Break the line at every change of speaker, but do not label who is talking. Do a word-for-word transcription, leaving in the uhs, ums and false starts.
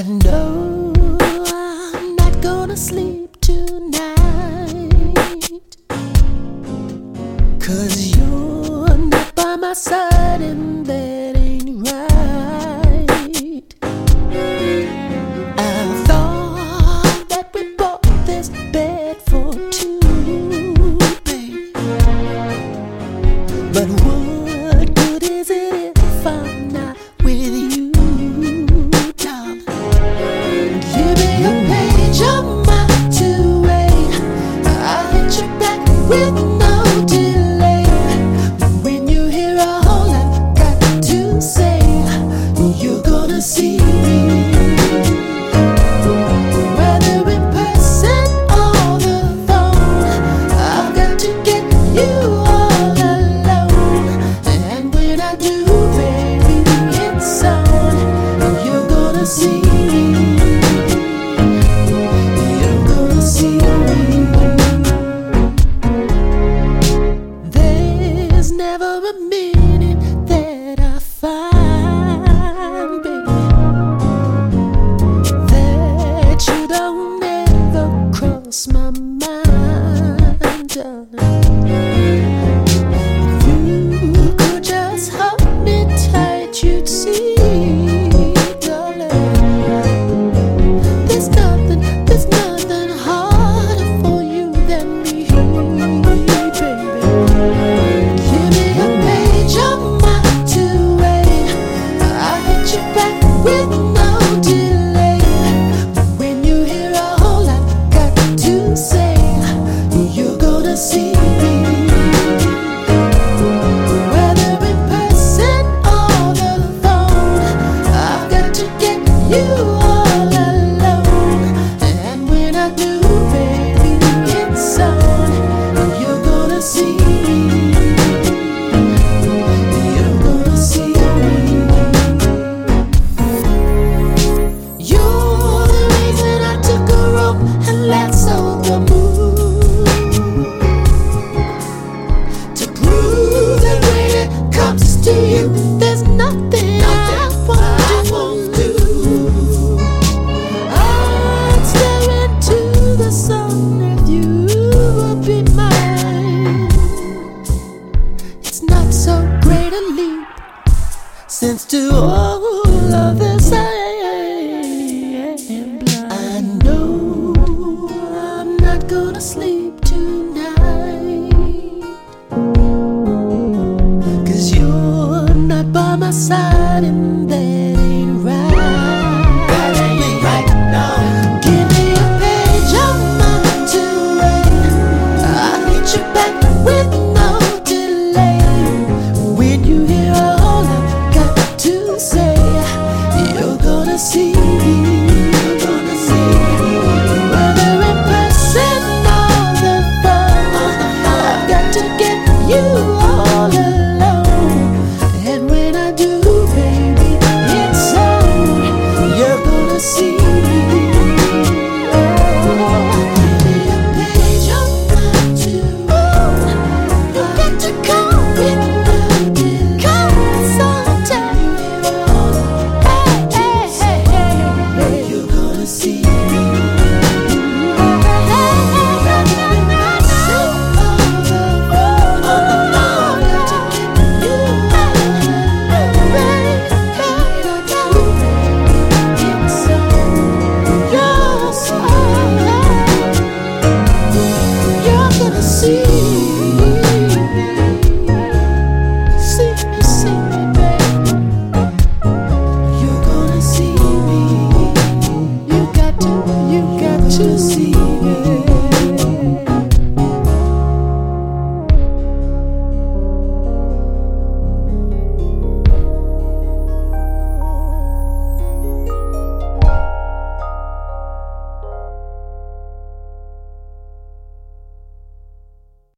know I'm not gonna sleep tonight, 'cause you're not by my side and that ain't right. I thought that we bought this bed for two, babe, but what good is it if I'm not with you, darling? Give me a page of my two-way, I'll hit you back with no delay. When you hear all I've got to say, you're gonna see me, whether in person or the phone. I've got to get you all alone, and when I do, baby, it's on. You're gonna see me, you're gonna see me. There's never a minute that I find, baby, that you don't ever cross my mind, darling. You could just hold me tight, you'd see, darling. There's nothing, there's nothing harder for you than me, baby. Give me a page of my two-way, I'll hit you back with no delay. When you hear all I've got to say, you're gonna see me, whether in person or the phone. I've got to get you all alone, and when I do, baby, it's on. You're gonna see me, you're gonna see me. You're the reason I took a rope and lassoed the moon, to prove that when it comes to you, there's nothing I won't do. I'd stare into the sun if you would be mine. It's not so great a leap, since to all of this I am blind. I know I'm not gonna sleep tonight, 'cause you're not by my side and that ain't right. That ain't right, no. Give me a page of my two-way, I'll hit you back with no delay. When you hear all I've got to say, you're gonna see me, you're gonna see me, whether in person or the phone. I've got to get you all alone, and when I do, baby, it's on. You're gonna see me. Give me a page of my two-way, you got to come with no delay. Come sometime, hey, hey, hey, hey. You're gonna see me. See me, see me, see me, baby. You're gonna see me. You got to, you got to see me.